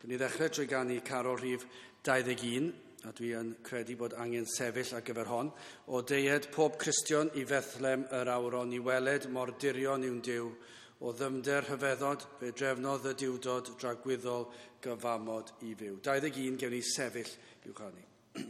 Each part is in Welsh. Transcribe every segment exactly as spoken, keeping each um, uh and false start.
Dwi'n i ddechrau trwy ganu Carol rhif dau ddeg un, a dwi yn credu bod angen sefyll ar gyfer hon, o deied pob Cristion i Fethlem yr awron i weled mor dirion yw'n Duw, o ddymder hyfeddod, fe drefnodd y diwdod dragwyddol gyfamod i fyw. dau ddeg un, gewn ni sefyll i'w chanu.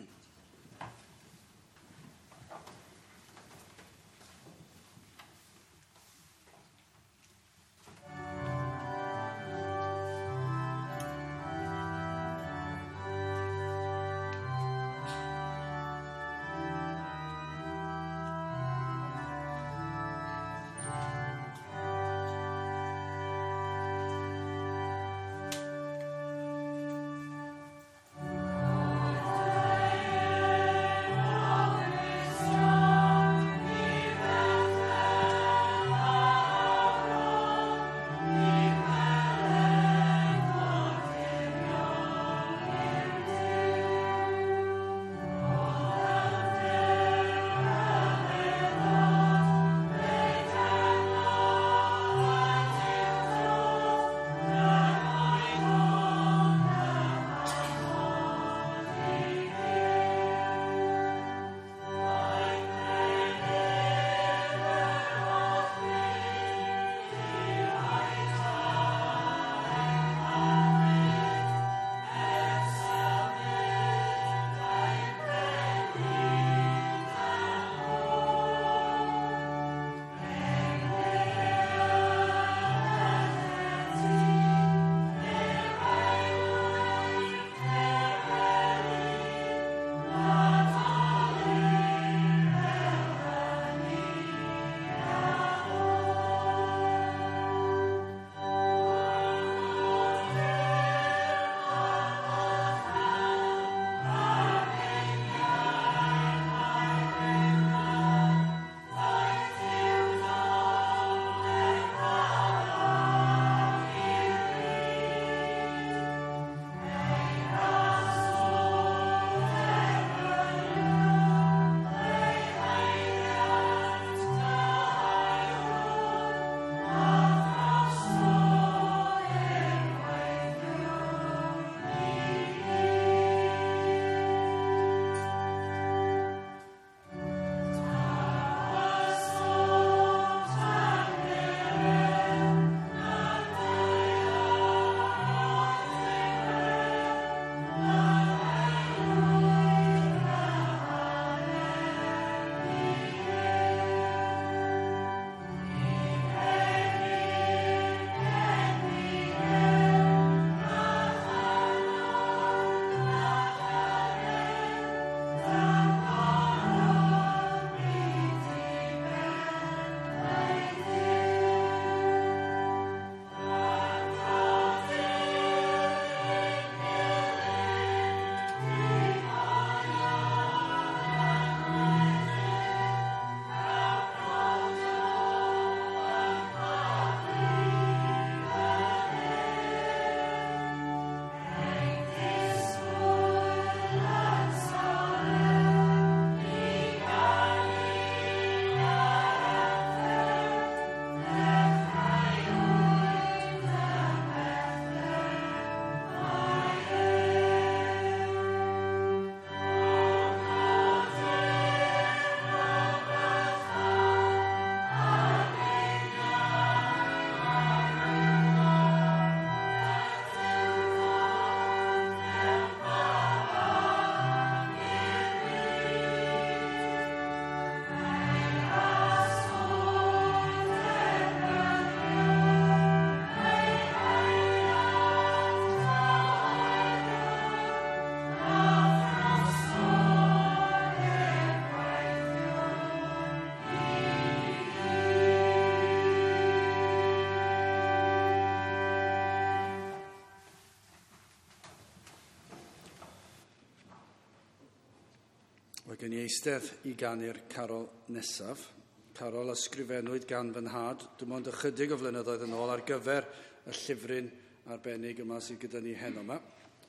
Mae gen i eistedd i ganu'r carol nesaf. Carol ysgrifennwyd gan fy nhad, dim ond ychydig o flynyddoedd yn ôl ar gyfer y llyfryn arbennig yma sydd gyda ni heno yma.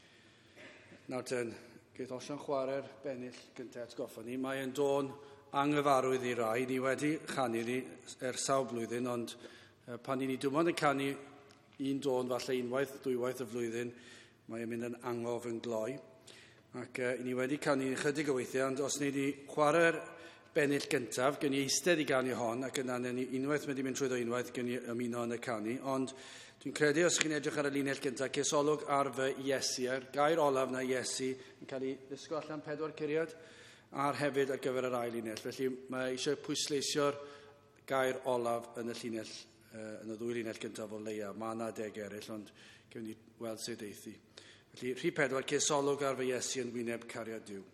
Nawr ten, geith Osian chwarae'r bennill gyntaf atgoffa ni. Mae yn dôn anghyfarwydd i rai. Ni wedi chanu ni ers sawl blwyddyn, ond pan ni dim ond yn canu un dôn falle unwaith, dwywaith y flwyddyn, Mae e'n mynd yn angof yn gloi. Ac uh, ni wedi canu chydig o weithiau, ond os ni wedi chwarae'r bennill gyntaf, gen i eistedd i ganu hon, ac yna ni unwaith wedi mynd trwy unwaith, gen i ymuno yn y canu. Ond dwi'n credu, os chi'n edrych ar y linell gyntaf, cesolwg ar fy Iesu, a'r gair olaf na Iesu yn cael ei ddisgo allan pedwar curiad, a'r hefyd ar gyfer yr ail linell. Felly mae eisiau pwysleisio'r gair olaf yn y llinell, uh, yn y ddwy linell gyntaf o leia. Mae yna deg eraill, ond gewn ni weld sut eithi. Felly, rhi pedwar, cesolwg ar fy Iesu yn wyneb cariad Duw.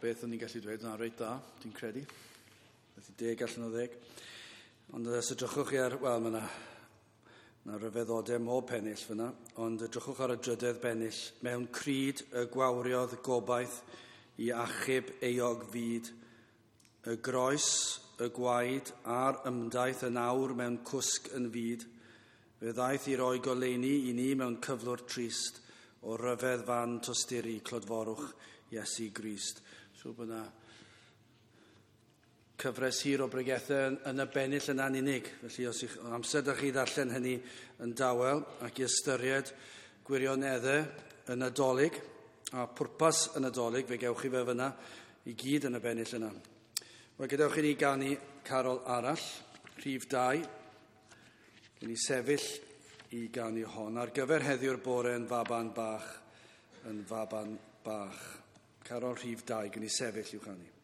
beth o'n i'n gallu dweud, na reit da, dwi'n credu. Felly deg allan o ddeg. Ond os ydrychwch chi ar, wel, mae yna na ryfeddodau mob pennill fyna, ond ydrychwch ar y drydydd bennill, mewn cryd y gwawriodd gobaith i achub eog fyd, y groes, y gwaed a'r ymdaith yn awr mewn cwsg yn fyd, fe ddaeth i roi goleuni i ni mewn cyflwr trist o ryfedd fan tosturi clodforwch Iesu Grist. So byna cyfres hir o bregethau yn, yn y bennill yna'n unig. Felly os i'ch amser ydych chi ddarllen hynny yn dawel ac i ystyried gwirioneddau y Nadolig a pwrpas y Nadolig, fe gewch chi fe fyna i gyd yn y bennill yna. Wel, gadewch i ni ganu carol arall, rhif dau, gen i sefyll i ganu hon ar gyfer heddiw'r bore yn faban bach, yn faban bach. Carol rhif dau, gen i sefyll i'w chanu.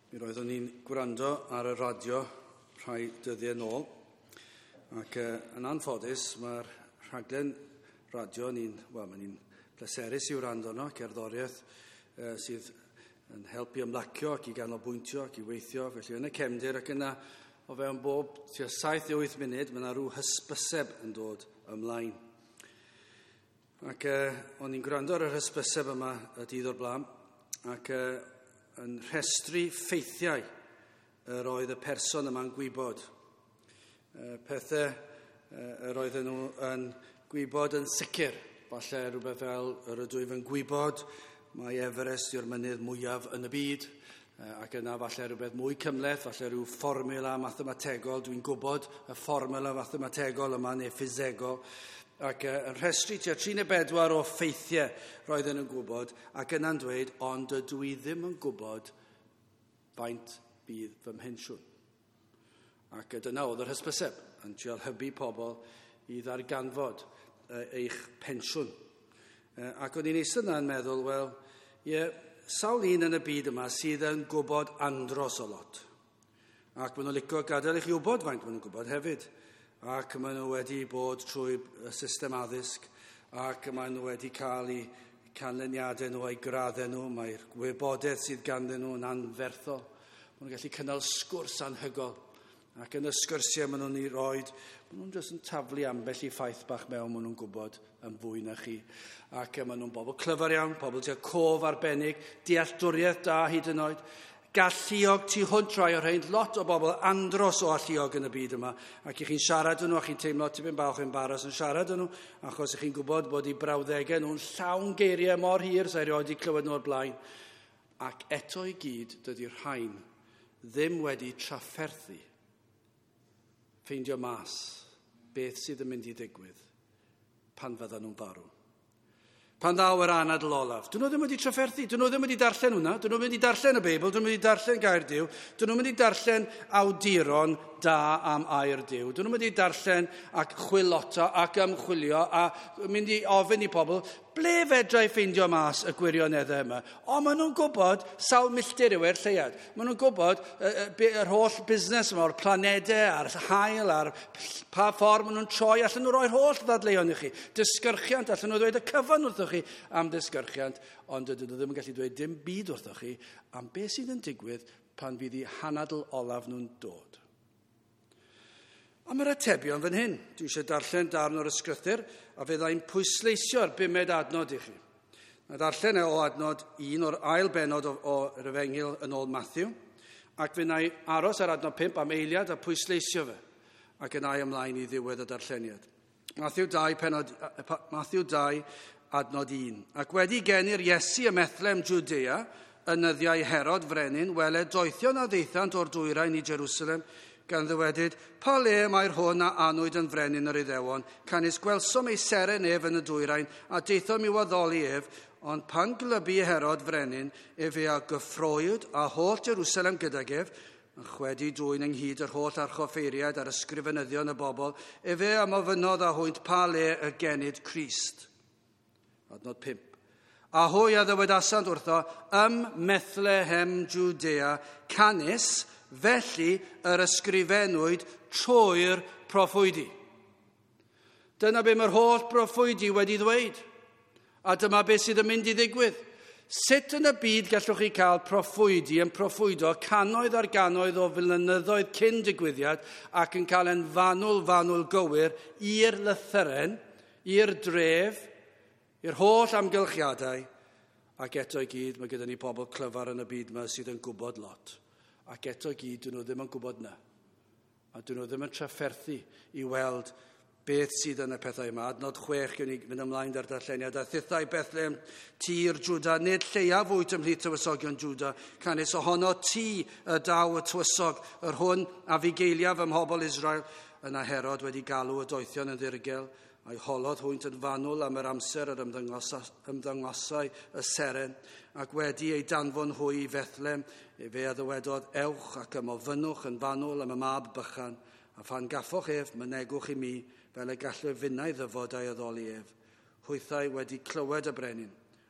Mi roeddwn ni'n gwrando ar y radio rhai dyddiau nôl, ac uh, yn anffodus mae'r rhaglen radio ni'n, wel, mae ni'n pleserus i wrando yno, cerddoriaeth uh, sydd yn helpu ymlacio ac i ganolbwyntio ac i weithio, felly yn y cefndir ac yna o fewn bob tua saith i wyth munud mae yna rhyw hysbyseb yn dod ymlaen. Ac uh, o'n i'n gwrando ar yr hysbyseb yma y dydd o'r blaen, ac uh, yn rhestru ffeithiau yr oedd y person yma'n gwybod. Uh, pethau uh, yr oedden nhw yn gwybod yn sicr, falle rhywbeth fel yr ydw i fy'n gwybod mae Everest yw'r mynydd mwyaf yn y byd, uh, ac yna falle rhywbeth mwy cymleth, falle rhyw fformula mathemategol, dwi'n gwybod y fformula mathemategol yma neu ffisegol, ac uh, yn rhestru tua tri neu bedwar o ffeithiau roedden nhw'n gwybod, ac yna'n dweud, ond ydw i ddim yn gwybod faint bydd fy mhensiwn. Ac dyna oedd yr hysbyseb, yn trial hybu pobl i ddarganfod uh, eich pensiwn. Uh, ac o'n i'n eistedd yna'n meddwl, wel, ie, sawl un yn y byd yma sydd yn gwybod andros o lot. Ac maen nhw'n licio gadael i chi wybod faint maen nhw'n gwybod hefyd. Ac maen nhw wedi bod trwy y system addysg, ac maen nhw wedi cael eu canlyniadau nhw a'i graddau nhw, mae'r wybodaeth sydd ganddyn nhw yn anferthol. Maen nhw'n gallu cynnal sgwrs anhygol, ac yn y sgwrsiau maen nhw'n ei roed, maen nhw'n jyst yn taflu ambell i ffaith bach mewn maen nhw'n gwybod yn fwy na chi. Ac maen nhw'n bobl clyfar iawn, pobl tua cof arbennig, dealltwriaeth da hyd yn oed, galluog tu hwnt rai o'r rhain, lot o bobl andros o alluog yn y byd yma, ac i chi'n siarad yn nhw, a chi'n teimlo tipyn bach yn baras yn siarad yn nhw, achos i chi'n gwybod bod i brawddegau nhw'n llawn geiriau mor hir sa'i rioed i clywed nhw o'r blaen. Ac eto i gyd, dydy'r rhain ddim wedi trafferthu ffeindio mas beth sydd yn mynd i ddigwydd pan fyddan nhw'n farw. Pan ddaw yr anadl olaf. Dyn nhw ddim wedi trafferthu, dyn nhw ddim wedi darllen hwnna, dyn nhw wedi darllen y Beibl, dyn nhw wedi darllen gair Duw, dyn nhw wedi darllen awduron da am air Duw, dyn nhw wedi darllen ac chwilota ac ymchwilio a mynd i ofyn i pobl, ble fedra i ffeindio mas y gwirioneddau yma? O, maen nhw'n gwybod sawl milltir yw e'r lleiad. Maen nhw'n gwybod uh, yr holl busnes yma, o'r planedau, a'r hael, a'r pa ffordd maen nhw'n troi, allan nhw roi'r holl ddadleuon i chi. Disgyrchiant, allan nhw dweud y cyfan wrthoch chi am disgyrchiant, ond dydyn nhw ddim yn gallu dweud dim byd wrthoch chi am beth sydd yn digwydd pan fydd i hanadl olaf nhw'n dod. Am yr atebion fan hyn, dwi eisiau darllen darn o'r ysgrythyr, a fyddai'n pwysleisio'r bumed adnod i chi. Na darllen e o adnod un o'r ail benod o, o Efengyl yn ôl Matthew, ac fyddai'n aros ar adnod pump am eiliad a pwysleisio fe, ac yn ai ymlaen i ddiwedd y darlleniad. Matthew dau, penod, Matthew dau adnod un. Ac wedi genir Iesu ym Methlem Judea, yn nyddiau Herod Frenin, weled doethion a ddeithant o'r dwyrain i Jerusalem, gan ddywedyd, pa le mae'r hwn a anwyd yn frenin yr Iddewon, canis gwelsom ei seren ef yn y dwyrain, a deithom i waddoli ef, ond pan glybu Herod frenin, ef e a gyffroed a holl Jerusalem gydag ef, yn chwedi dwy'n ynghyd yr holl archoffeiriad ar ysgrifenyddion y bobl, ef e am ofynodd a hwynt pa le y genid Crist. Adnod pump. A hwy a ddywedasant wrtho, ym Methlehem Judea, canis, felly yr ysgrifennwyd trwy'r proffwydi. Dyna be mae'r holl proffwydi wedi ddweud. A dyma beth sydd yn mynd i ddigwydd. Sut yn y byd gallwch chi cael proffwydi yn proffwydo cannoedd ar gannoedd o flynyddoedd cyn digwyddiad ac yn cael yn fanwl fanwl gywir i'r lythyren, i'r dref, i'r holl amgylchiadau, ac eto i gyd mae gyda ni pobl clyfar yn y byd yma sydd yn gwybod lot. Ac eto gyd, dyn nhw ddim yn gwybod na. A dyn nhw ddim yn trafferthu i weld beth sydd yn y pethau yma. Adnod chwech, gyda ni fynd ymlaen dar darlleniad. A thithau Bethlehem, tir Jwda, nid lleiaf wyt ymhlith tywysogion Jwda, canis ohono ti y daw y tywysog, yr hwn a fugeiliaf ym mhobl Israel, yna Herod wedi galw y doethion yn ddirgel, a'i holodd hwynt yn fanwl am yr amser yr ymddangosau y seren, ac wedi ei danfon hwy i Fethlem, e fe a ddywedodd, ewch ac ymofynnwch yn fanwl am y mab bychan, a phan gaffoch ef, mynegwch i mi, fel y gallai finnau ddyfod a'i addoli ef. Hwythau wedi clywed y brenin,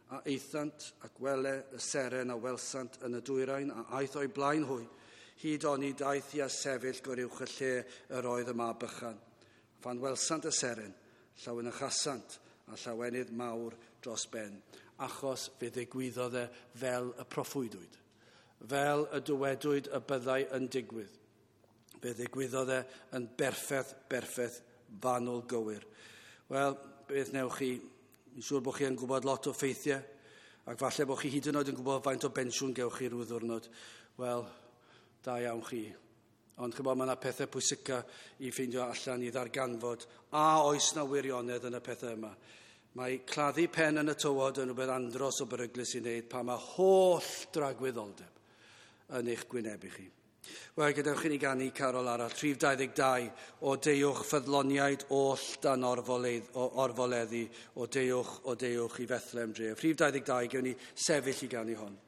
a eithant ac wele y seren a welsant yn y dwyrain a aeth o'i blaen hwy, hyd oni daeth i a sefyll goruwch y lle yr oedd yma bychan. Fan welsant y seren, llawen y chasant a llawenydd mawr dros ben, achos fe ddigwyddodd e fel y proffwydwyd, fel y dywedwyd y byddai yn digwydd. Fe ddigwyddodd e yn berffeth, berffeth, fanwl gywir. Wel, beth newch chi? Mi'n siŵr bod chi yn gwybod lot o ffeithiau, ac falle bod chi hyd yn oed yn gwybod faint o bensiwn gewch chi rhyw ddiwrnod. Wel, da iawn chi. Ond chybod, mae yna pethau pwysica i ffeindio allan i ddarganfod, a oes na wirionedd yn y pethau yma. Mae claddu pen yn y tywod yn rhywbeth andros o beryglus i wneud pa mae holl dragwyddoldeb yn eich gwynebu chi. Wel, gadewch i ni ganu Carol arall, rhif dau ddeg dau, o deuwch ffyddloniaid oll dan orfoledd, o orfoleddu, o deuwch, o deuwch i Fethlem dref. Rhif dau ddeg dau, gewn ni sefyll i ganu hon.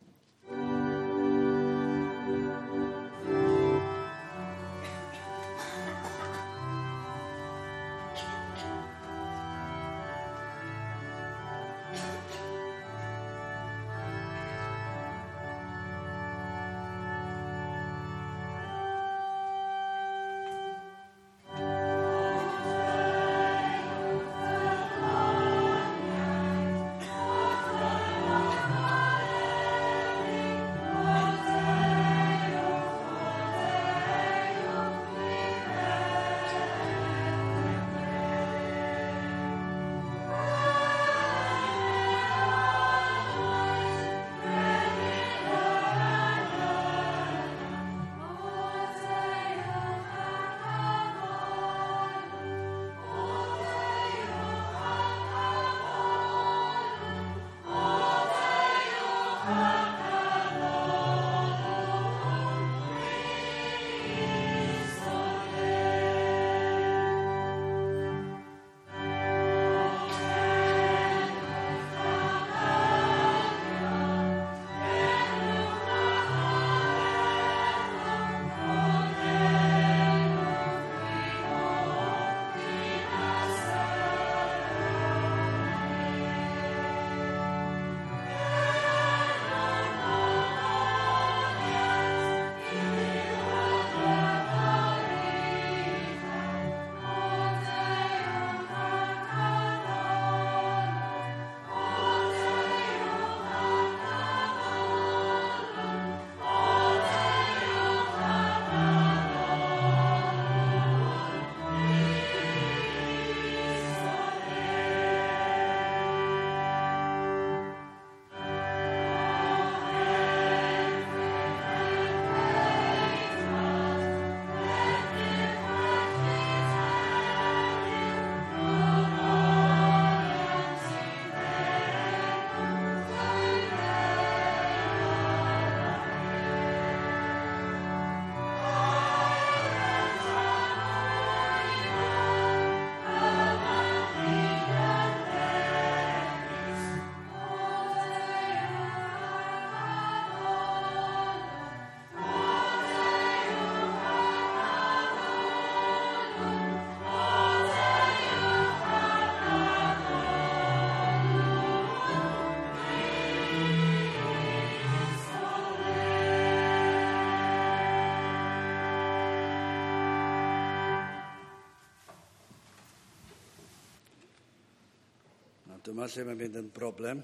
Dyma lle mae'n mynd yn broblem.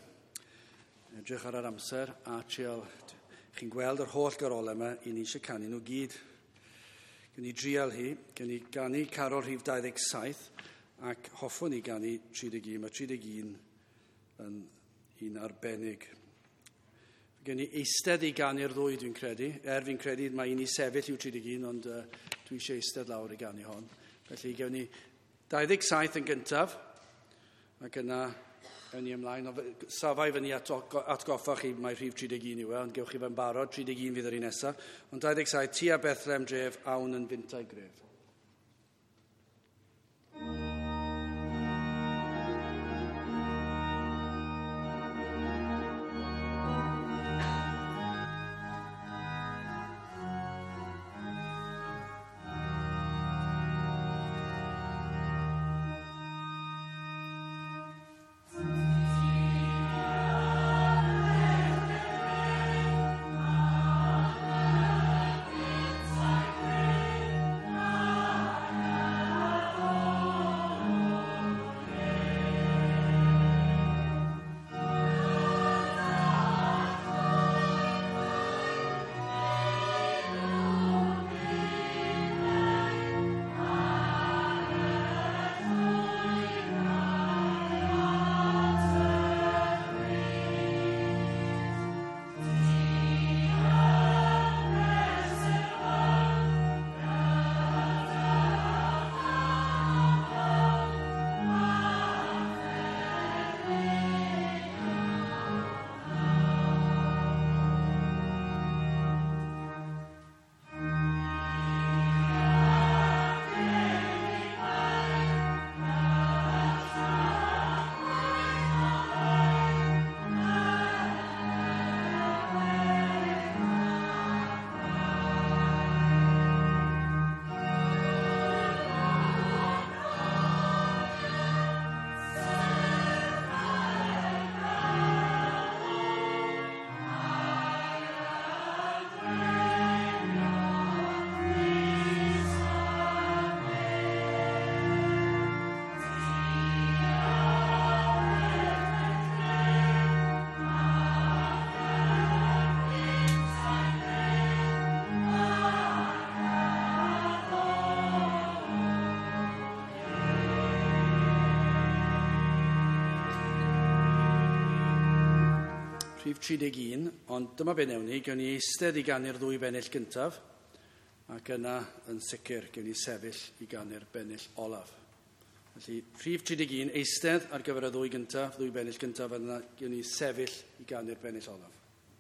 Edrych ar yr amser a trial. Chi'n gweld yr holl garolau yma, i ni eisiau canu nhw gyd. Gyn ni drial hi, gyn ni ganu Carol rhif dau ddeg saith, ac hoffwn ni ganu tri deg un. Mae tri deg un yn un arbennig. Gyn ni eistedd i ganu'r ddwy, dwi'n credu. Er fi'n credu mae un i sefyll yw tri deg un, ond uh, dwi eisiau eistedd lawr i ganu hon. Felly gewn ni dau ddeg saith yn gyntaf, ac yna yn ni ymlaen. Safai fyny atgoffa chi mae rhif tri deg un yw e, ond gewch chi fe'n barod, tri deg un fydd yr un nesaf. Ond dau ddeg saith, tua Bethlem dref, awn yn fyntau gref. Yeah. rhif tri deg un, ond dyma be newn ni, gewn ni eistedd i ganu'r ddwy bennill gyntaf, ac yna yn sicr gewn ni sefyll i ganu'r bennill olaf. Felly, rhif tri deg un, eistedd ar gyfer y ddwy gyntaf, ddwy bennill gyntaf, yna gewn ni sefyll i ganu'r bennill olaf.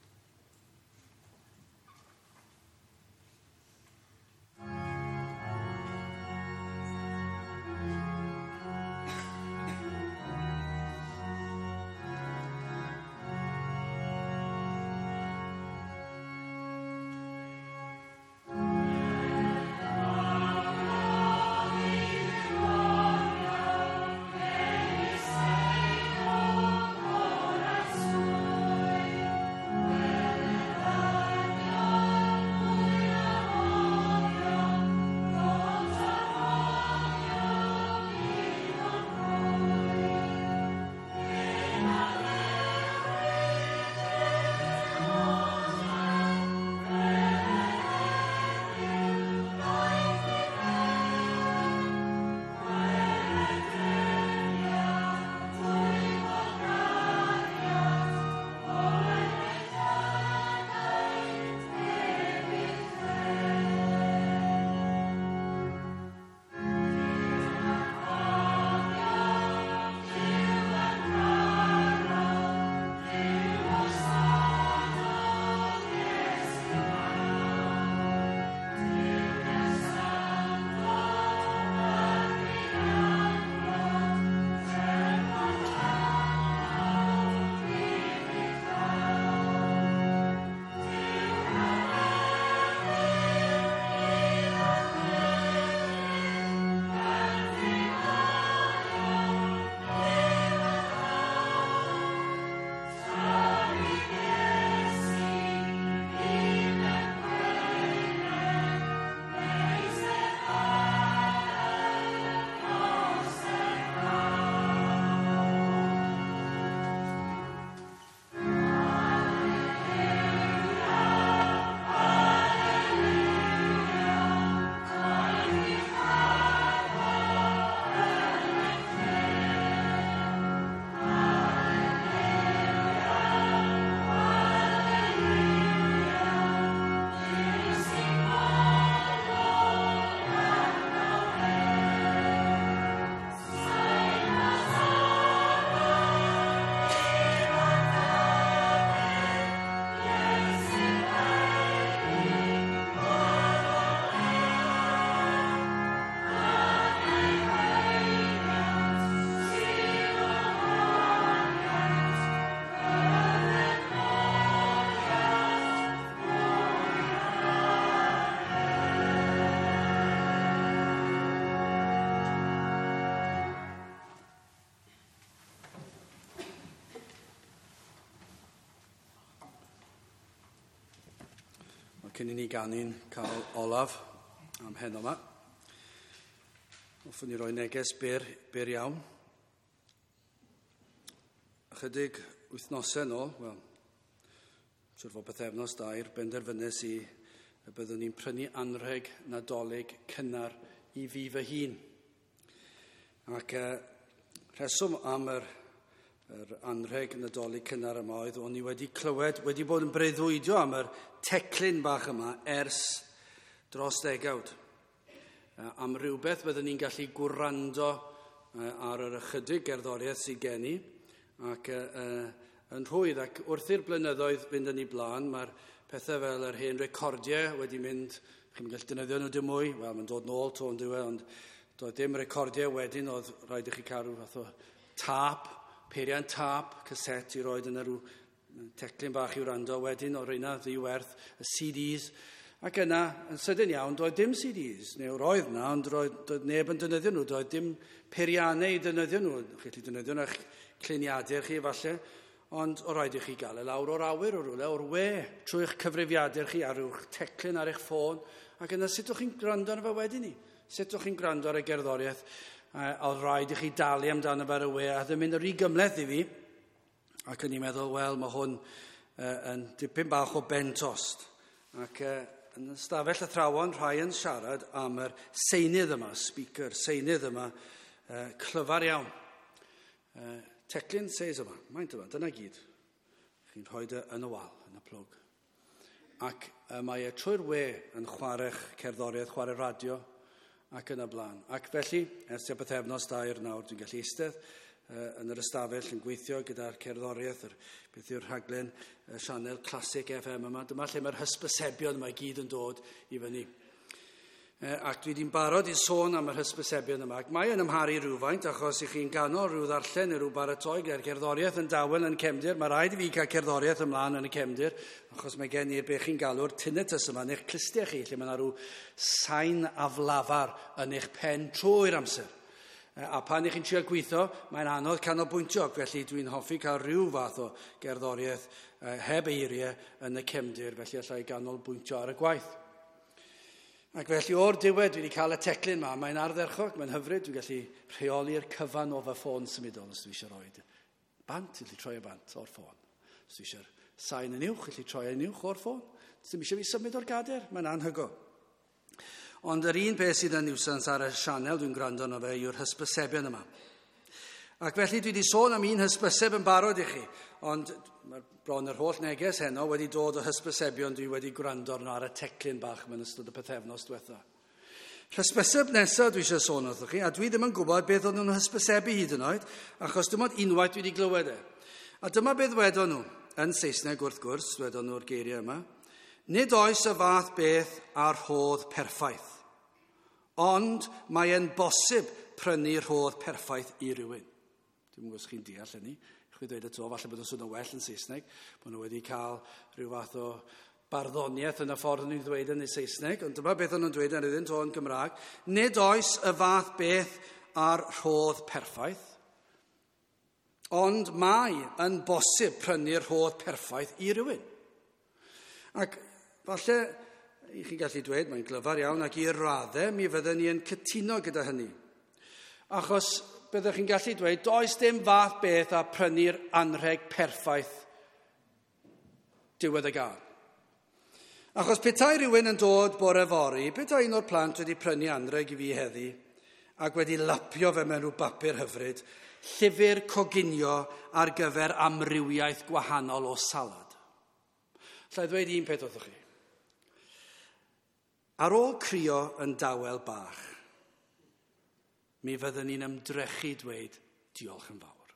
Cyn i ni ganu'n cael olaf am heno yma. Hoffwn ni roi neges byr, byr iawn. Ychydig wythnosau nôl, wel, siwr fod bythefnos dair, benderfynnes i y byddwn ni'n prynu anrheg nadolig cynnar i fi fy hun. Ac uh, rheswm am yr, yr anrheg nadolig cynnar yma oedd o'n i wedi clywed, wedi bod yn breuddwydio am yr teclyn bach yma ers dros ddegawd. Uh, am rhywbeth byddwn ni'n gallu gwrando uh, ar yr ychydig gerddoriaeth sydd gen i, ac uh, uh, yn rhwydd ac wrth i'r blynyddoedd fynd yn ei blaen, mae'r pethau fel yr hen recordiau wedi mynd, chi'n gallu defnyddio nhw dim mwy, wel, mae'n dod nôl to yn diwedd, ond doedd dim recordiau wedyn, oedd rhaid i chi cael rhyw fath o tap, peiriant tap, caset i roed yn rhyw teclyn bach i'w rando, wedyn o reina ddiwerth y C Ds. Ac yna, yn sydyn iawn, doedd dim C Ds, neu roedd yna, ond roedd, doedd neb yn defnyddio nhw, doedd dim peiriannau i defnyddio nhw. Chi'n gallu defnyddio nhw'ch cliniadau chi falle, ond o rhaid i chi gael e lawr o'r awyr o rwle, o'r we, trwy'ch cyfrifiadur chi ar ryw'ch teclyn ar eich ffôn, ac yna sut o'ch chi'n gwrando ar y fe wedyn ni? Sut o'ch chi'n gwrando ar y gerddoriaeth? A oedd rhaid i chi dalu amdano fe ar y we, a ddim mynd yr i gymleth i fi, ac yn i'n meddwl, wel, mae hwn uh, yn dipyn bach o ben tost. Ac uh, yn ystafell athrawon, rhai yn siarad am yr seinydd yma, speaker, seinydd yma, uh, clyfar iawn. Uh, teclyn seis yma, maint yma, dyna gyd. Chi'n rhoi e yn y wal, yn y plwg. Ac uh, mae e trwy'r we yn chwarae'ch cerddoriaeth, chwarae radio, ac yn y blaen. Ac felly, ers tua bythefnos dair nawr, dwi'n gallu eistedd uh, yn yr ystafell yn gweithio gyda'r cerddoriaeth, yr, beth yw'r rhaglen uh, Sianel Classic F M yma. Dyma lle mae'r hysbysebion yma i gyd yn dod i fyny. Uh, ac dwi wedi'n barod i sôn am yr hysbysebion yma. Ac mae yn ymharu rhywfaint, achos i chi'n ganol rhyw ddarllen neu rhyw baratoi gyda'r cerddoriaeth yn dawel yn cefndir. Mae rhaid i fi cael cerddoriaeth ymlaen yn y cefndir, achos mae gen i'r beth chi'n galw'r tinnitus yma yn eich clustiau chi, lle mae yna rhyw sain aflafar yn eich pen trwy'r amser. Uh, a pan i chi'n trio gweithio, mae'n anodd canolbwyntio, felly dwi'n hoffi cael rhyw fath o gerddoriaeth uh, heb eiriau yn y cefndir, felly allai ganolbwyntio ar y gwaith. Ac felly o'r diwedd dwi wedi cael y teclyn yma, mae'n ardderchog, mae'n hyfryd, dwi'n gallu rheoli'r cyfan o fy ffôn symudol os dwi eisiau rhoi bant, dwi'n troi y bant o'r ffôn. Os dwi eisiau sain yn uwch, dwi'n troi yn uwch o'r ffôn. Os dwi'n eisiau fi symud o'r gader, mae'n anhygoel. Ond yr un peth sydd yn niwsans ar y sianel dwi'n gwrando arno fe yw'r hysbysebion yma. Ac felly dwi wedi sôn am un hysbyseb yn barod i chi, ond mae bron yr holl neges heno wedi dod o hysbysebion dwi wedi gwrando arno ar y teclyn bach mewn ystod y pythefnos diwetha. Hysbyseb nesaf dwi eisiau sôn wrthoch chi, a dwi ddim yn gwybod beth oedd nhw'n hysbysebu hyd yn oed, achos dim ond unwaith dwi wedi glywed e. A dyma beth wedon nhw, yn Saesneg wrth gwrs, wedon nhw'r geiriau yma, nid oes y fath beth a'r rhodd perffaith, ond mae e'n bosib prynu rhodd perffaith i rywun. Dwi'n gwybod os chi'n deall hynny. Chwi dweud y to, falle bod yn swnio well yn Saesneg, bod nhw wedi cael rhyw fath o barddoniaeth yn y ffordd nhw'n dweud yn y Saesneg, ond dyma beth nhw'n dweud yn ydyn to yn Gymraeg. Nid oes y fath beth a'r rhodd perffaith, ond mae yn bosib prynu'r rhodd perffaith i rywun. Ac falle, i chi gallu dweud, mae'n glyfar iawn, ac i'r raddau, mi fydden ni yn cytuno gyda hynny. Achos byddwch chi'n gallu dweud, does dim fath beth a prynu'r anrheg perffaith diwedd y gân. Achos petai rhywun yn dod bore fori, petai un o'r plant wedi prynu anrheg i fi heddi, ac wedi lapio fe mewn rhyw bapur hyfryd, llyfr coginio ar gyfer amrywiaeth gwahanol o salad. Llai ddweud un peth wrthoch chi. Ar ôl crio yn dawel bach, mi fyddwn ni'n ymdrechu dweud diolch yn fawr.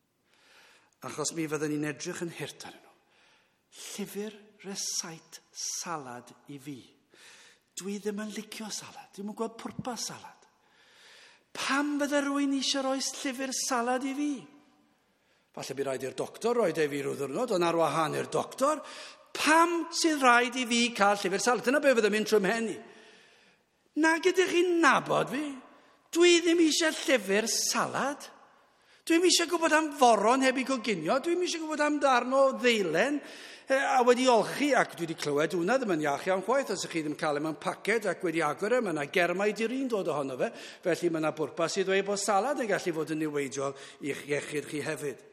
Achos mi fyddwn ni'n edrych yn hyrt ar nhw. Llyfr resait salad i fi. Dwi ddim yn licio salad. Dwi'n yn gweld pwrpas salad. Pam fydde rwy'n eisiau rhoi llyfr salad i fi? Falle bu rhaid i'r doctor roed e fi rhyw ddwrnod, ond ar wahân i'r doctor. Pam sydd rhaid i fi cael llyfr salad? Dyna be fydde mynd trwy mhen i. Nag ydych chi'n nabod fi? Dwi ddim eisiau llyfr salad. Dwi'n eisiau gwybod am foron heb i goginio. Dwi'n eisiau gwybod am darn o ddeilen. A wedi olchi, ac dwi wedi clywed hwnna ddim yn iach iawn chwaith, os ych chi ddim cael e mewn paced ac wedi agor e, mae yna germau dirin dod ohono fe, felly mae yna bwrpas i ddweud bod salad yn gallu fod yn niweidiol i'ch iechyd chi hefyd.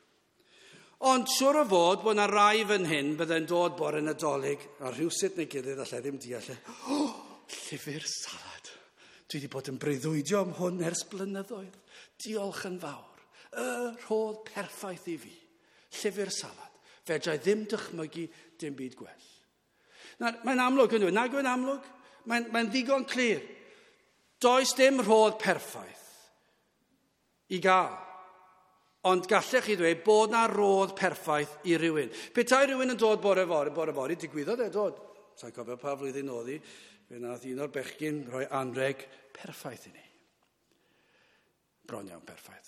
Ond siwr o fod bod yna rai fan hyn bydde'n dod bore Nadolig, a rhywsut neu gilydd allai ddim deall e. O, llyfr salad. Dwi wedi bod yn breuddwydio am hwn ers blynyddoedd. Diolch yn fawr. Y rhodd perffaith i fi. Llyfr salad. Fedrai ddim dychmygu dim byd gwell. Mae'n amlwg yn dweud. Nag yw'n amlwg? Mae'n mae ddigon clir. Does dim rhodd perffaith i gael. Ond gallech chi ddweud bod na rhodd perffaith i rywun. Petai rywun yn dod bore fori, bore fori, digwyddodd e dod. Sa'n cofio pa flwyddyn oedd hi. Fe nath un o'r bechgyn rhoi anrheg perffaith i ni. Bron iawn perffaith.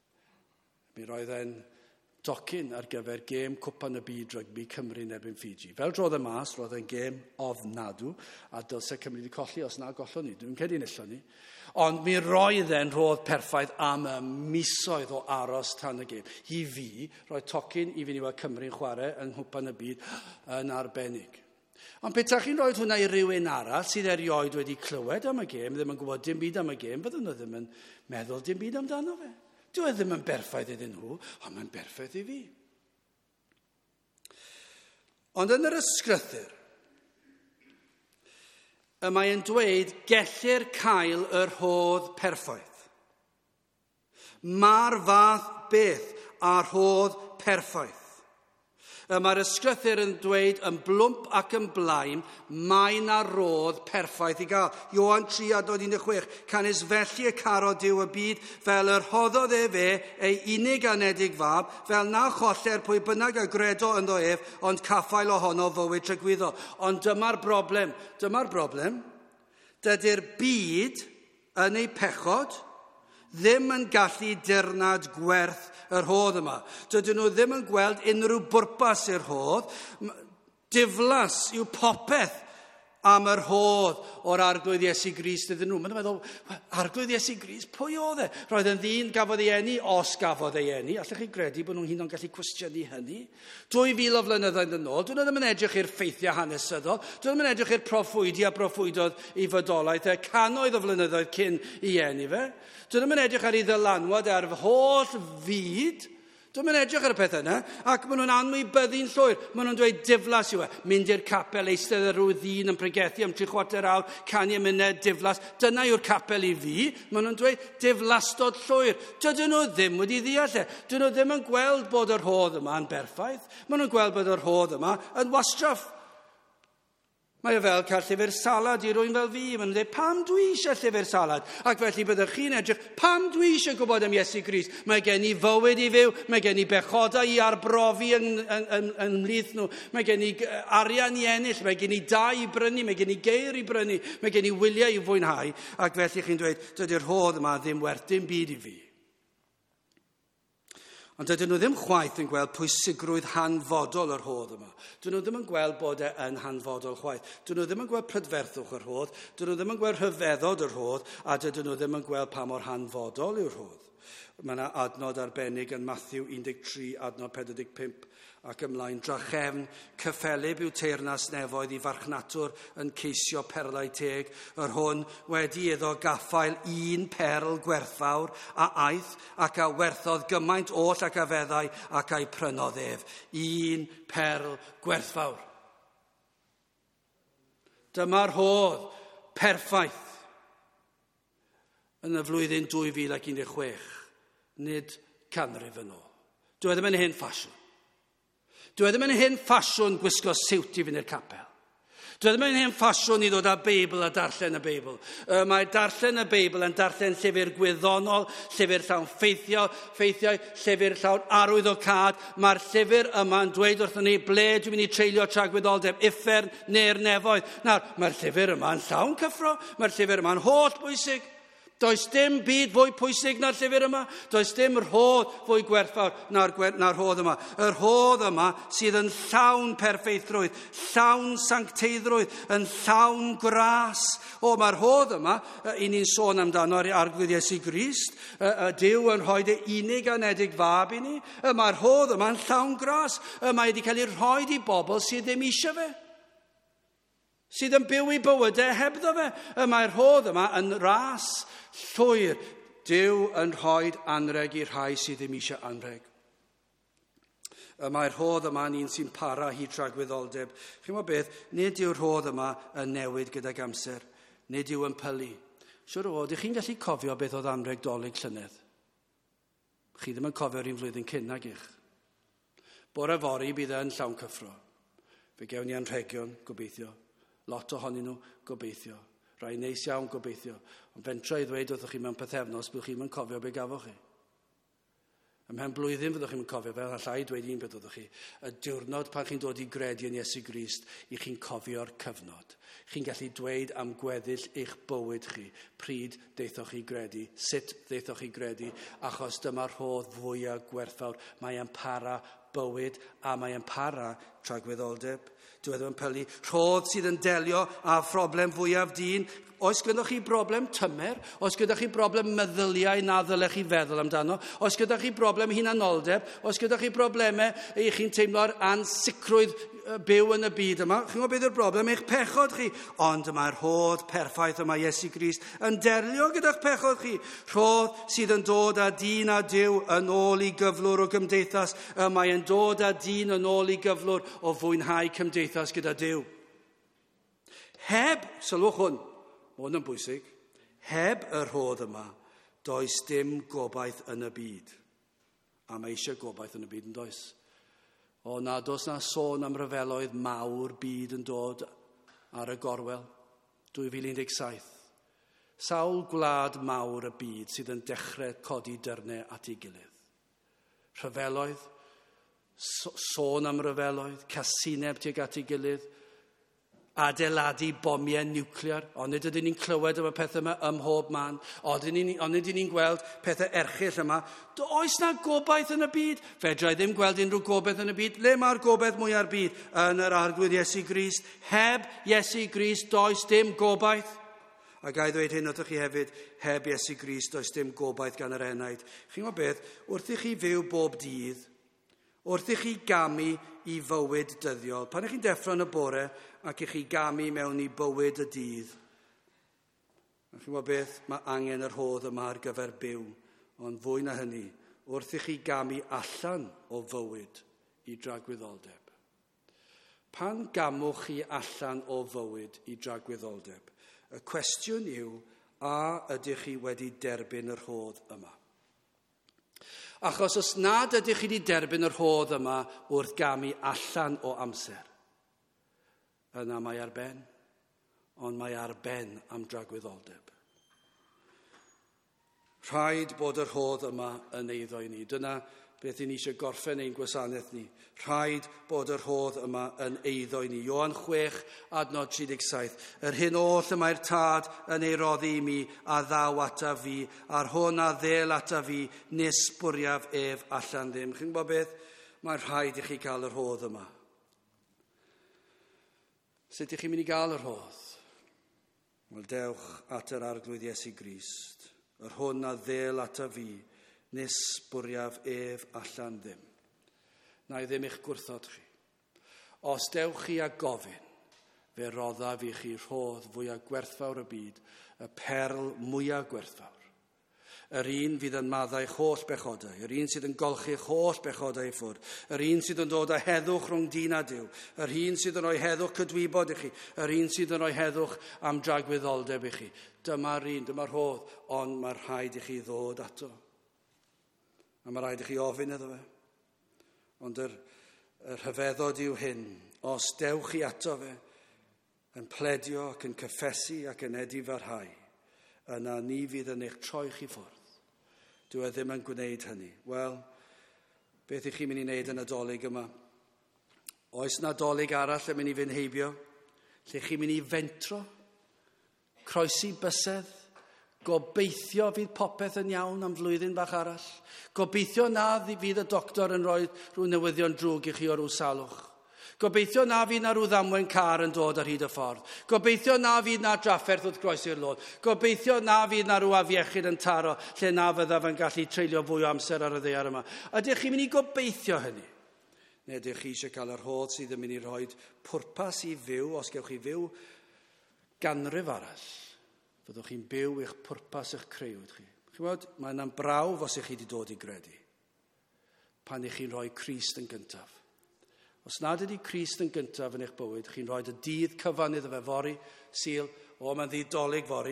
Mi roedd e'n docyn ar gyfer gêm Cwpan y Byd Rygbi Cymru yn erbyn Fiji. Fel drodd y mas, roedd e'n gêm ofnadw, a dylse Cymru wedi colli os na gollon ni. Dwi'n cedi nillon ni. Ond mi roedd e'n rhodd perffaith am y misoedd o aros tan y gêm. I fi, roedd tocyn i fi ni weld Cymru'n chwarae yng Nghwpan y Byd yn arbennig. Ond petach chi'n rhoi hwnna i rywun arall sydd erioed wedi clywed am y gêm, ddim yn gwybod dim byd am y gêm, fydden nhw ddim yn meddwl dim byd amdano fe. Dwi ddim yn berffaith iddyn nhw, ond mae'n berffaith i fi. Ond yn yr ysgrythyr, y mae'n dweud gellir cael yr rhodd perffaith. Mae'r fath beth a'r rhodd perffaith. Mae'r ysgrythyr yn dweud yn blwmp ac yn blaen, mae na rodd perffaith i gael. Ioan tri adnod un deg chwech, canis felly y caro Dyw y byd, fel yr hoddodd e fe, ei unig anedig fab, fel na choller pwy bynnag a gredo ynddo ef, ond caffael ohono fywyd trygwyddo. Ond dyma'r broblem, dyma'r broblem, dydy'r byd yn ei pechod ddim yn gallu dirnad gwerth yr hodd yma. Dydyn nhw ddim yn gweld unrhyw bwrpas i'r hodd. Diflas yw popeth am yr hodd o'r arglwydd Iesu Grist iddyn nhw. Mae'n meddwl, arglwydd Iesu Grist, pwy oedd e? Roedd yn ddyn gafodd ei eni, os gafodd ei eni. Allech chi gredu bod nhw'n hyn o'n gallu cwestiynu hynny? Dwy fil o flynyddoedd yn ôl, dyn nhw ddim yn edrych i'r ffeithiau hanesyddol, dyn nhw ddim yn edrych i'r proffwydi a proffwydodd i fodolaeth e canoedd o flynyddoedd cyn i eni fe. Dyn nhw'n edrych ar ei ddylanwad ar fy holl fyd. Dyn nhw'n edrych ar y peth yna, ac maen nhw'n anwybyddu'n llwyr. Maen nhw'n dweud diflas yw e. Mynd i'r capel, eistedd ar ryw ddyn yn pregethu am tri chwarter awr, canu y muned, diflas. Dyna yw'r capel i fi. Maen nhw'n dweud diflastod llwyr. Dydyn nhw ddim wedi ddeall e. Dyn nhw ddim yn gweld bod yr hodd yma yn berffaith. Maen nhw'n gweld bod yr hodd yma yn wastraff. Mae e fel cael llyfr salad i rwy'n fel fi. Mae'n dweud, pam dwi eisiau llyfr salad? Ac felly byddwch chi'n edrych, pam dwi eisiau gwybod am Iesu Grist? Mae gen i fywyd i fyw, mae gen i bechodau i arbrofi yn, yn, yn, yn mlith nhw, mae gen i arian i ennill, mae gen i dau i brynu, mae gen i geir i brynu, mae gen i wyliau i fwynhau. Ac felly chi'n dweud, dydy'r hodd yma ddim werth dim byd i fi. Ond dydyn nhw ddim chwaith yn gweld pwysigrwydd hanfodol yr hodd yma. Dydyn nhw ddim yn gweld bod e yn hanfodol chwaith. Dydyn nhw ddim yn gweld prydferthwch yr hodd. Dydyn nhw ddim yn gweld rhyfeddod yr hodd. A dydyn nhw ddim yn gweld pa mor hanfodol yw'r hodd. Mae yna adnod arbennig yn Matthew un deg tri, adnod pedwar deg pump ac ymlaen. Drachefn, cyffelib yw teyrnas nefoedd i farchnatwr yn ceisio perlau teg. Yr hwn wedi iddo gaffael un perl gwerthfawr a aeth ac a werthodd gymaint oll ac a feddau ac a'i prynodd ef. Un perl gwerthfawr. Dyma'r hodd perffaith yn y flwyddyn dwy fil ac un deg chwech. Nid canrif yn ôl. Dwi ddim yn hyn ffasiwn. Dwi ddim yn hyn ffasiwn gwisgo siwt i fynd i'r capel. Dwi ddim yn hyn ffasiwn i ddod â Beibl a darllen y Beibl. Uh, mae darllen y Beibl yn darllen llyfr gwyddonol, llyfr llawn ffeithiau, ffeithiau, llyfr llawn arwyddocad. Mae'r llyfr yma'n dweud wrthyn ni ble dwi'n mynd i treulio tragwyddoldeb, uffern neu'r nefoedd. Nawr, mae'r llyfr yma'n llawn cyffro, mae'r llyfr yma'n holl bwysig. Does dim byd fwy pwysig na'r llyfr yma. Does dim rhodd fwy gwerthfawr na'r, na'r hodd yma. Yr hodd yma sydd yn llawn perfeithrwydd, llawn sancteiddrwydd, yn llawn gras. O, mae'r hodd yma, i ni'n sôn amdano ar arglwydd Iesu Grist, y, y Dyw yn rhoi ei unig anedig fab i ni. Mae'r hodd yma yn llawn gras. Mae wedi cael ei rhoi i bobl sydd ddim eisiau fe. Sydd yn byw i bywydau hebddo fe. Mae'r hodd yma yn ras llwyr. Dyw yn rhoi anreg i rhai sydd ddim eisiau anreg. Mae'r hodd yma yn un sy'n para hyd tragwyddoldeb. Chi'n gwybod beth? Nid yw'r hodd yma yn newid gydag amser. Nid yw yn pylu. Siwr o fod, ych chi'n gallu cofio beth oedd anreg dolyg llynedd? Chi ddim yn cofio'r un flwyddyn cyn nag eich. Bore fori bydd yn llawn cyffro. Fe gewn ni anrhegion, gobeithio. Lot ohonyn nhw, gobeithio. Rai neis iawn, gobeithio. Ond fentra i ddweud wrthych chi mewn pethefnos, byddwch chi'n cofio be gafoch chi. Ymhen blwyddyn fyddwch chi'n cofio fe, a llai dweud un beth wrthych chi. Y diwrnod pan chi'n dod i gredu yn Iesu Grist, i chi'n cofio'r cyfnod. Chi'n gallu dweud am gweddill eich bywyd chi. Pryd deithoch chi gredu, sut deithoch chi gredu, achos dyma'r hodd fwyaf gwerthfawr. Mae e'n para bywyd a mae e'n para tragwyddoldeb. Dwi ddim yn pylu. Rhodd sydd yn delio â phroblem fwyaf dyn. Oes gyda chi broblem tymer? Oes gyda chi broblem meddyliau na ddylech chi feddwl amdano? Oes gyda chi broblem hunanoldeb? Oes gyda chi broblemau i chi'n teimlo'r ansicrwydd byw yn y byd yma? Chi'n gwybod beth yw'r broblem? Eich pechod chi. Ond mae'r hodd perffaith yma Iesu Grist yn delio gyda'ch pechod chi. Rhodd sydd yn dod â dyn a Dyw yn ôl i gyflwr o gymdeithas. Mae'n dod â dyn yn ôl i gyflwr o fwynhau cymdeithas gyda Dyw. Heb, sylwch hwn, hwn yn bwysig, heb yr hodd yma, does dim gobaith yn y byd. A mae eisiau gobaith yn y byd yn does. O nad oes na sôn am ryfeloedd mawr byd yn dod ar y gorwel, dwy fil un deg saith. Sawl gwlad mawr y byd sydd yn dechrau codi dyrnau at ei gilydd. Rhyfeloedd, so, sôn am ryfeloedd, casineb tuag at ei gilydd, adeiladu bomiau niwclear, ond nid ydyn ni'n clywed am y pethau yma ym mhob man, ond nid ydyn ni'n gweld pethau erchyll yma. Oes na gobaith yn y byd? Fedra i ddim gweld unrhyw gobaith yn y byd. Le mae'r gobaith mwyaf byd? Yn yr arglwydd Iesu Grist. Heb Iesu Grist does dim gobaith. A gai ddweud hyn wrthych chi hefyd, heb Iesu Grist does dim gobaith gan yr enaid. Chi'n gwybod beth? Wrth i chi fyw bob dydd, wrth i chi gamu i fywyd dyddiol, pan ych chi'n deffro yn y bore ac ych chi gamu mewn i bywyd y dydd, a chi'n gwybod beth? Mae angen yr hodd yma ar gyfer byw, ond fwy na hynny, wrth i chi gamu allan o fywyd i dragwyddoldeb. Pan gamwch chi allan o fywyd i dragwyddoldeb? Y cwestiwn yw, a ydych chi wedi derbyn yr hodd yma? Achos os nad ydych chi wedi derbyn yr hodd yma wrth gamu allan o amser, yna mae ar ben, ond mae ar ben am dragwyddoldeb. Rhaid bod yr hodd yma yn eiddo i ni. Dyna beth i ni eisiau gorffen ein gwasanaeth ni. Rhaid bod yr hodd yma yn eiddo i ni. Ioan chwech, adnod tri deg saith. Yr hyn oll y mae'r tad yn ei roddi i mi, a ddaw ata fi, a'r hwn a ddel ata fi, nes bwriaf ef allan ddim. Chi'n gwybod beth? Mae'n rhaid i chi gael yr hodd yma. Sut ych chi'n mynd i gael yr hodd? Wel, dewch at yr arglwydd Iesu Grist. Yr hwn a ddel ata fi, nes bwriaf ef allan ddim. Na i ddim eich gwrthod chi. Os dewch chi a gofyn, fe rodda fi chi rhodd fwyaf gwerthfawr y byd, y perl mwyaf gwerthfawr. Yr un fydd yn maddau'ch holl bechodau, yr un sydd yn golchi'ch holl bechodau i ffwrdd, yr un sydd yn dod â heddwch rhwng dyn a Duw, yr un sydd yn rhoi heddwch cydwybod i chi, yr un sydd yn rhoi heddwch am dragwyddoldeb i chi. Dyma'r un, dyma'r hodd, ond mae'r rhaid i chi ddod ato. A mae rhaid i chi ofyn iddo fe. Ond yr, yr hyfeddod yw hyn, os dewch chi ato fe, yn pledio ac yn cyffesu ac yn edifarhau, yna ni fydd yn eich troi chi ffwrdd. Dwi e ddim yn gwneud hynny. Wel, beth ych chi'n mynd i wneud yn y dolyg yma? Oes na dolyg arall yn mynd i fynd heibio? Lle chi'n mynd i fentro? Croesi bysedd? Gobeithio fydd popeth yn iawn am flwyddyn bach arall? Gobeithio na fydd y doctor yn rhoi rhyw newyddion drwg i chi o rhyw salwch? Gobeithio na fydd na rhyw ddamwen car yn dod ar hyd y ffordd. Gobeithio na fydd na drafferth wrth groesi'r lôn. Gobeithio na fydd na rhyw afiechyd yn taro lle na fydda fe'n gallu treulio fwy o amser ar y ddaear yma. Ydych chi'n mynd i gobeithio hynny? Neu ydych chi eisiau cael yr hodd sydd yn mynd i roi pwrpas i fyw, os gewch chi fyw ganrif arall, fyddwch chi'n byw i'ch pwrpas i'ch creuwyd chi. Chi'n gwybod, mae'n am brawf os ych chi wedi dod i gredu. Pan ych chi'n rhoi Crist yn gyntaf. Os nad ydy Crist yn gyntaf yn eich bywyd, chi'n rhoi y dydd cyfan iddo fe fori, sil, o, mae'n ddydd dolyg fori.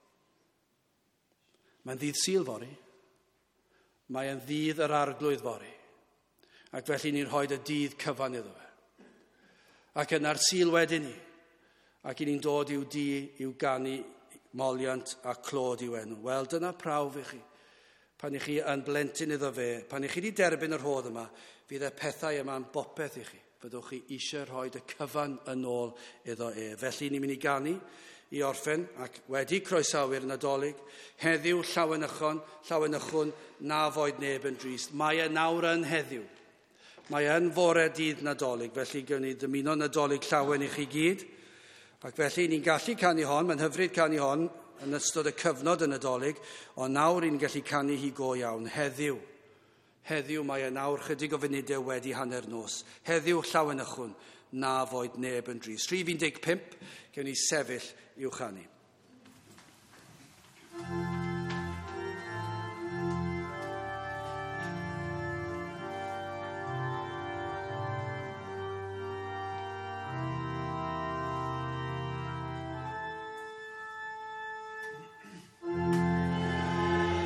Mae'n ddydd sil fori. Mae'n ddydd yr arglwydd fori. Ac felly ni'n rhoi y dydd cyfan iddo fe. Ac yna'r sil wedyn ni. Ac ni'n dod i'w di, i'w ganu moliant a clod i'w enw. Wel, dyna prawf i chi. Pan i chi yn blentyn iddo fe, pan i chi wedi derbyn yr hodd yma, fydd y pethau yma'n bopeth i chi. Fyddwch chi eisiau rhoi y cyfan yn ôl iddo e. Felly ni'n mynd i ganu i orffen ac wedi croesawu'r Nadolig. Heddiw llawenychon, llawenychwn, na foed neb yn drist. Mae e nawr yn heddiw. Mae e'n fore dydd Nadolig. Felly gewn ni dymuno Nadolig llawen i chi gyd. Ac felly ni'n gallu canu hon, mae'n hyfryd canu hon yn ystod y cyfnod yn Nadolig, ond nawr ni'n gallu canu hi go iawn. Heddiw. Heddiw mae e nawr chydig o funudau wedi hanner nos. Heddiw llawenychwn, na foed neb yn drist. Rhif un deg pump, gewn ni sefyll i'w chanu.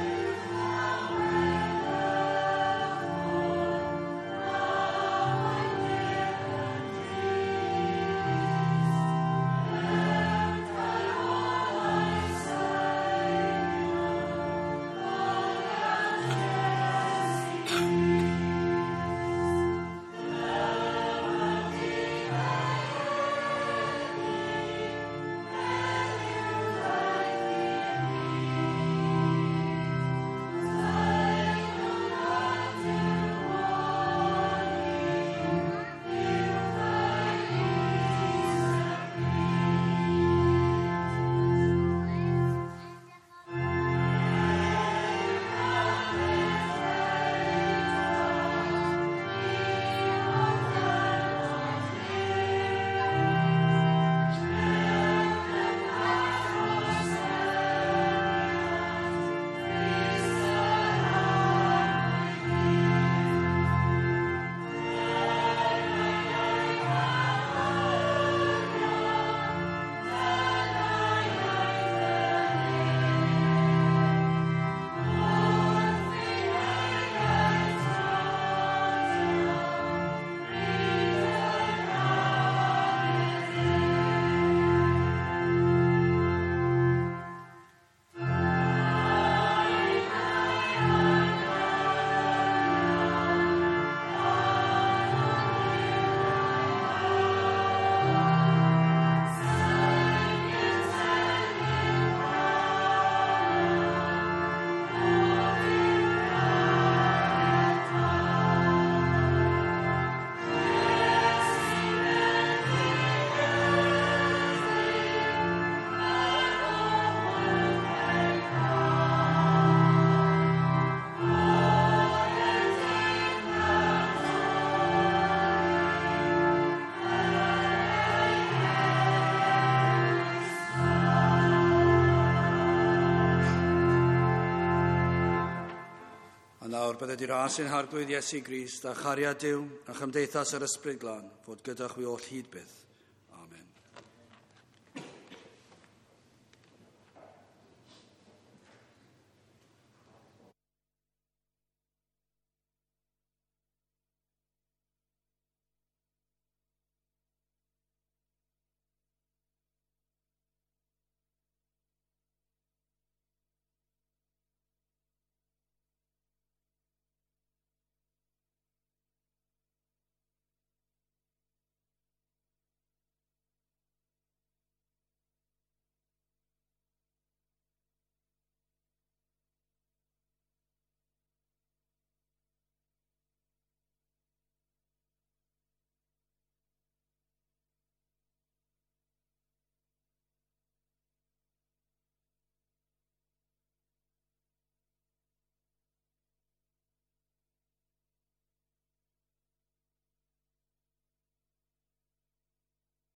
Amen. Lawr bydde di ras yn harglwydd Iesu Grist a chariad Duw a chymdeithas yr ysbryd glân fod gyda chwi oll hyd byth.